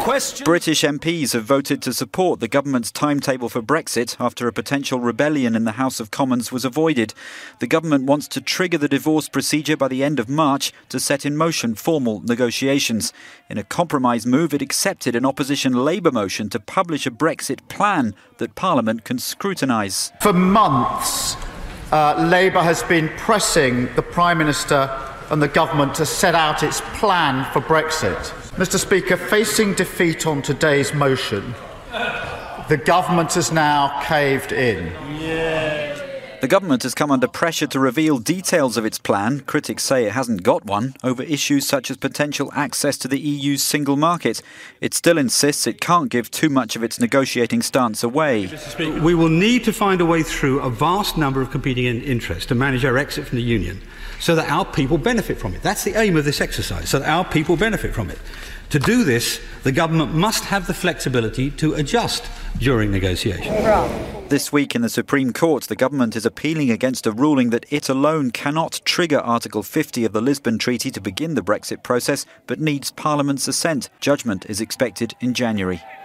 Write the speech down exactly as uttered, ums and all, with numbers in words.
question. British M Ps have voted to support the government's timetable for Brexit after a potential rebellion in the House of Commons was avoided. The government wants to trigger the divorce procedure by the end of March to set in motion formal negotiations. In a compromise move, it accepted an opposition Labour motion to publish a Brexit plan that Parliament can scrutinise. For months, uh, Labour has been pressing the Prime Minister and the government to set out its plan for Brexit. Mister Speaker, facing defeat on today's motion, the government has now caved in. Yeah. The government has come under pressure to reveal details of its plan. Critics say it hasn't got one over issues such as potential access to the E U's single market. It still insists it can't give too much of its negotiating stance away. We will need to find a way through a vast number of competing interests to manage our exit from the Union so that our people benefit from it. That's the aim of this exercise, so that our people benefit from it. To do this, the government must have the flexibility to adjust during negotiation. This week in the Supreme Court, the government is appealing against a ruling that it alone cannot trigger Article fifty of the Lisbon Treaty to begin the Brexit process, but needs Parliament's assent. Judgment is expected in January.